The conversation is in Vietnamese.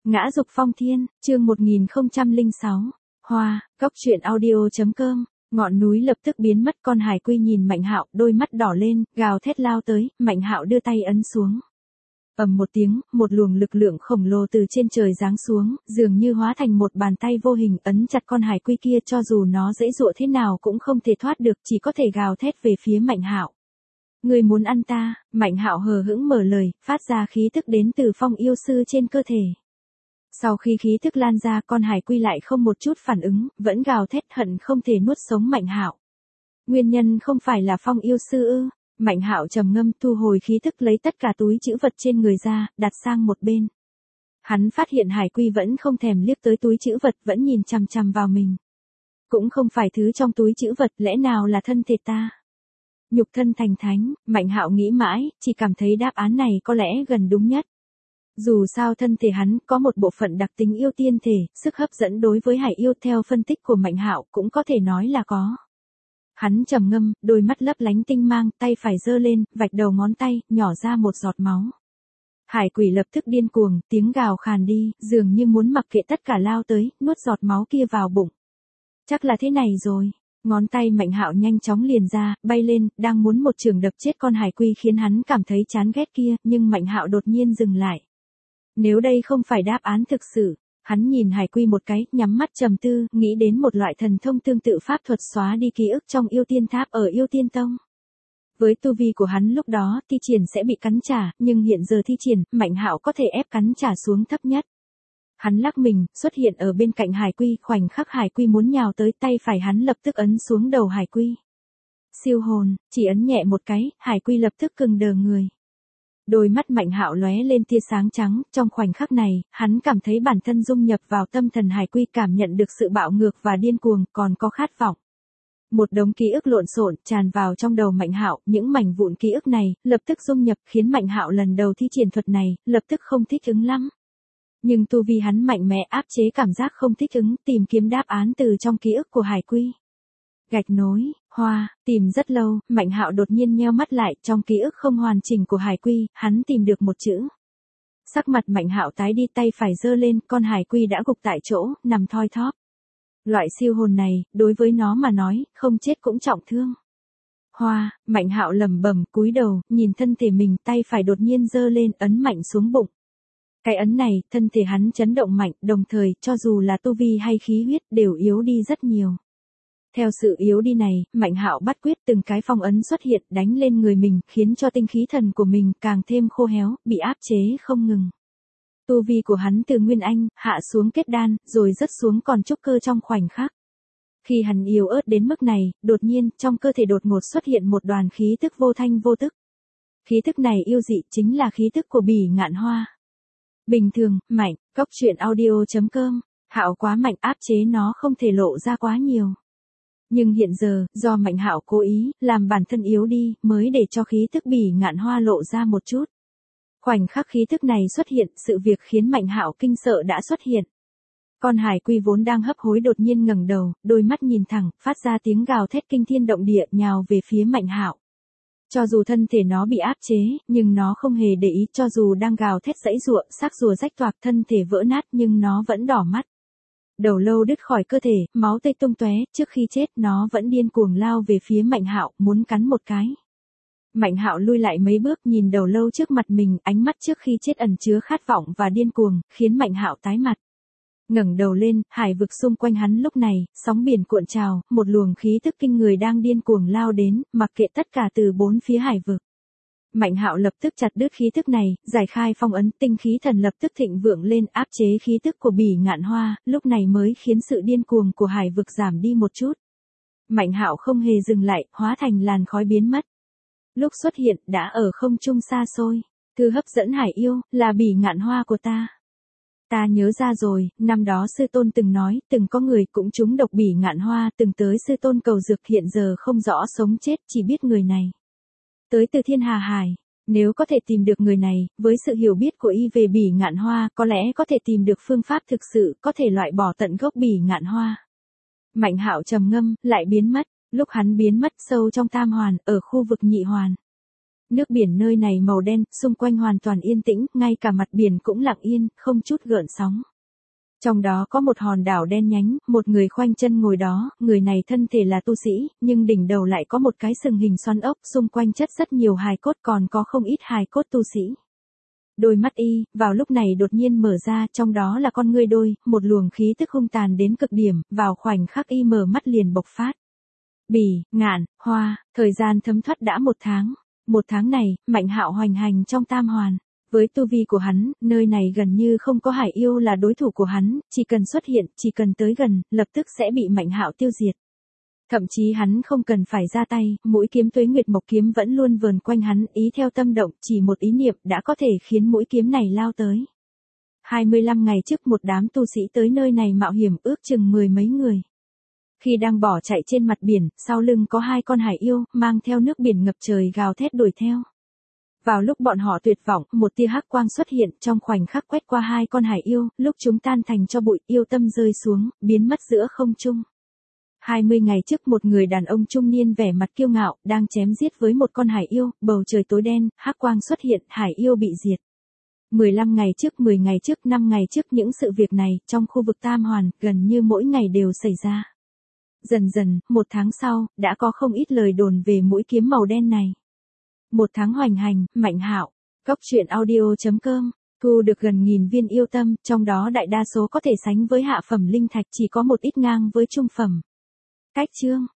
Ngã dục phong thiên, chương 1006. Hoa, góc truyện audio.com. Ngọn núi lập tức biến mất, con hải quy nhìn Mạnh Hạo, đôi mắt đỏ lên, gào thét lao tới, Mạnh Hạo đưa tay ấn xuống. Ầm một tiếng, một luồng lực lượng khổng lồ từ trên trời giáng xuống, dường như hóa thành một bàn tay vô hình ấn chặt con hải quy kia, cho dù nó giãy giụa thế nào cũng không thể thoát được, chỉ có thể gào thét về phía Mạnh Hạo. Ngươi muốn ăn ta? Mạnh Hạo hờ hững mở lời, phát ra khí tức đến từ phong yêu sư trên cơ thể. Sau khi khí thức lan ra, con hải quy lại không một chút phản ứng, vẫn gào thét hận không thể nuốt sống Mạnh Hạo. Nguyên nhân không phải là phong yêu sư ư? Mạnh Hạo trầm ngâm, thu hồi khí thức, lấy tất cả túi trữ vật trên người ra, đặt sang một bên. Hắn phát hiện hải quy vẫn không thèm liếc tới túi trữ vật, vẫn nhìn chằm chằm vào mình. Cũng không phải thứ trong túi trữ vật, lẽ nào là thân thể ta? Nhục thân thành thánh, Mạnh Hạo nghĩ mãi, chỉ cảm thấy đáp án này có lẽ gần đúng nhất. Dù sao thân thể hắn có một bộ phận đặc tính yêu tiên thể, sức hấp dẫn đối với hải yêu theo phân tích của Mạnh Hạo cũng có thể nói là có. Hắn trầm ngâm, đôi mắt lấp lánh tinh mang, tay phải giơ lên, vạch đầu ngón tay, nhỏ ra một giọt máu. Hải quỷ lập tức điên cuồng, tiếng gào khàn đi, dường như muốn mặc kệ tất cả lao tới, nuốt giọt máu kia vào bụng. Chắc là thế này rồi. Ngón tay Mạnh Hạo nhanh chóng liền ra, bay lên, đang muốn một chưởng đập chết con hải quy khiến hắn cảm thấy chán ghét kia, nhưng Mạnh Hạo đột nhiên dừng lại. Nếu đây không phải đáp án thực sự, hắn nhìn hải quy một cái, nhắm mắt trầm tư, nghĩ đến một loại thần thông tương tự pháp thuật xóa đi ký ức trong yêu tiên tháp ở yêu tiên tông. Với tu vi của hắn lúc đó, thi triển sẽ bị cắn trả, nhưng hiện giờ thi triển, Mạnh Hạo có thể ép cắn trả xuống thấp nhất. Hắn lắc mình, xuất hiện ở bên cạnh hải quy, khoảnh khắc hải quy muốn nhào tới, tay phải hắn lập tức ấn xuống đầu hải quy. Siêu hồn, chỉ ấn nhẹ một cái, hải quy lập tức cứng đờ người. Đôi mắt Mạnh Hạo lóe lên tia sáng trắng, trong khoảnh khắc này, hắn cảm thấy bản thân dung nhập vào tâm thần hải quy, cảm nhận được sự bạo ngược và điên cuồng, còn có khát vọng. Một đống ký ức lộn xộn tràn vào trong đầu Mạnh Hạo, những mảnh vụn ký ức này lập tức dung nhập, khiến Mạnh Hạo lần đầu thi triển thuật này, lập tức không thích ứng lắm. Nhưng tu vi hắn mạnh mẽ áp chế cảm giác không thích ứng, tìm kiếm đáp án từ trong ký ức của hải quy. Gạch nối, hoa, tìm rất lâu, Mạnh Hạo đột nhiên nheo mắt lại, trong ký ức không hoàn chỉnh của hải quy, hắn tìm được một chữ. Sắc mặt Mạnh Hạo tái đi, tay phải giơ lên, con hải quy đã gục tại chỗ, nằm thoi thóp. Loại siêu hồn này, đối với nó mà nói, không chết cũng trọng thương. Hoa, Mạnh Hạo lẩm bẩm, cúi đầu, nhìn thân thể mình, tay phải đột nhiên giơ lên, ấn mạnh xuống bụng. Cái ấn này, thân thể hắn chấn động mạnh, đồng thời, cho dù là tu vi hay khí huyết, đều yếu đi rất nhiều. Theo sự yếu đi này, Mạnh Hạo bắt quyết, từng cái phong ấn xuất hiện, đánh lên người mình, khiến cho tinh khí thần của mình càng thêm khô héo, bị áp chế không ngừng. Tu vi của hắn từ Nguyên Anh, hạ xuống kết đan, rồi rớt xuống còn trúc cơ trong khoảnh khắc. Khi hắn yếu ớt đến mức này, đột nhiên, trong cơ thể đột ngột xuất hiện một đoàn khí tức vô thanh vô tức. Khí tức này yêu dị, chính là khí tức của Bỉ Ngạn Hoa. Bình thường, mạnh, góc truyện audio.com, Hạo quá mạnh, áp chế nó không thể lộ ra quá nhiều. Nhưng hiện giờ, do Mạnh Hạo cố ý, làm bản thân yếu đi, mới để cho khí tức Bỉ Ngạn Hoa lộ ra một chút. Khoảnh khắc khí tức này xuất hiện, sự việc khiến Mạnh Hạo kinh sợ đã xuất hiện. Con hải quy vốn đang hấp hối đột nhiên ngẩng đầu, đôi mắt nhìn thẳng, phát ra tiếng gào thét kinh thiên động địa, nhào về phía Mạnh Hạo. Cho dù thân thể nó bị áp chế, nhưng nó không hề để ý, cho dù đang gào thét giãy giụa, xác rùa rách toạc, thân thể vỡ nát, nhưng nó vẫn đỏ mắt. Đầu lâu đứt khỏi cơ thể, máu tươi tung tóe, trước khi chết nó vẫn điên cuồng lao về phía Mạnh Hạo, muốn cắn một cái. Mạnh Hạo lui lại mấy bước, nhìn đầu lâu trước mặt mình, ánh mắt trước khi chết ẩn chứa khát vọng và điên cuồng, khiến Mạnh Hạo tái mặt. Ngẩng đầu lên, hải vực xung quanh hắn lúc này, sóng biển cuộn trào, một luồng khí tức kinh người đang điên cuồng lao đến, mặc kệ tất cả từ bốn phía hải vực. Mạnh Hạo lập tức chặt đứt khí tức này, giải khai phong ấn, tinh khí thần lập tức thịnh vượng lên, áp chế khí tức của Bỉ Ngạn Hoa, lúc này mới khiến sự điên cuồng của hải vực giảm đi một chút. Mạnh Hạo không hề dừng lại, hóa thành làn khói biến mất. Lúc xuất hiện, đã ở không trung xa xôi. Thứ hấp dẫn hải yêu, là Bỉ Ngạn Hoa của ta. Ta nhớ ra rồi, năm đó sư tôn từng nói, từng có người cũng trúng độc Bỉ Ngạn Hoa, từng tới sư tôn cầu dược, hiện giờ không rõ sống chết, chỉ biết người này tới từ Thiên Hà Hải. Nếu có thể tìm được người này, với sự hiểu biết của y về Bỉ Ngạn Hoa, có lẽ có thể tìm được phương pháp thực sự, có thể loại bỏ tận gốc Bỉ Ngạn Hoa. Mạnh Hạo trầm ngâm, lại biến mất. Lúc hắn biến mất sâu trong tam hoàn, ở khu vực nhị hoàn. Nước biển nơi này màu đen, xung quanh hoàn toàn yên tĩnh, ngay cả mặt biển cũng lặng yên, không chút gợn sóng. Trong đó có một hòn đảo đen nhánh, một người khoanh chân ngồi đó, người này thân thể là tu sĩ, nhưng đỉnh đầu lại có một cái sừng hình xoắn ốc, xung quanh chất rất nhiều hài cốt, còn có không ít hài cốt tu sĩ. Đôi mắt y, vào lúc này đột nhiên mở ra, trong đó là con ngươi đôi, một luồng khí tức hung tàn đến cực điểm, vào khoảnh khắc y mở mắt liền bộc phát. Bỉ, Ngạn, Hoa, thời gian thấm thoát đã 1 tháng. 1 tháng này, Mạnh Hạo hoành hành trong Tam Hoàn. Với tu vi của hắn, nơi này gần như không có hải yêu là đối thủ của hắn, chỉ cần xuất hiện, chỉ cần tới gần, lập tức sẽ bị Mạnh Hạo tiêu diệt. Thậm chí hắn không cần phải ra tay, mũi kiếm Tuế Nguyệt Mộc kiếm vẫn luôn vờn quanh hắn, ý theo tâm động, chỉ một ý niệm đã có thể khiến mũi kiếm này lao tới. 25 ngày trước một đám tu sĩ tới nơi này mạo hiểm, ước chừng 10 mấy người. Khi đang bỏ chạy trên mặt biển, sau lưng có 2 con hải yêu, mang theo nước biển ngập trời gào thét đuổi theo. Vào lúc bọn họ tuyệt vọng, một tia hắc quang xuất hiện, trong khoảnh khắc quét qua 2 con hải yêu, lúc chúng tan thành cho bụi, yêu tâm rơi xuống, biến mất giữa không trung. 20 ngày trước một người đàn ông trung niên vẻ mặt kiêu ngạo, đang chém giết với một con hải yêu, bầu trời tối đen, hắc quang xuất hiện, hải yêu bị diệt. 15 ngày trước, 10 ngày trước, 5 ngày trước những sự việc này, trong khu vực Tam Hoàn, gần như mỗi ngày đều xảy ra. Dần dần, 1 tháng sau, đã có không ít lời đồn về mũi kiếm màu đen này. 1 tháng hoành hành, Mạnh Hạo. Cốc truyện audio.com. Thu được gần 1000 viên yêu tâm, trong đó đại đa số có thể sánh với hạ phẩm linh thạch, chỉ có một ít ngang với trung phẩm. Cách chương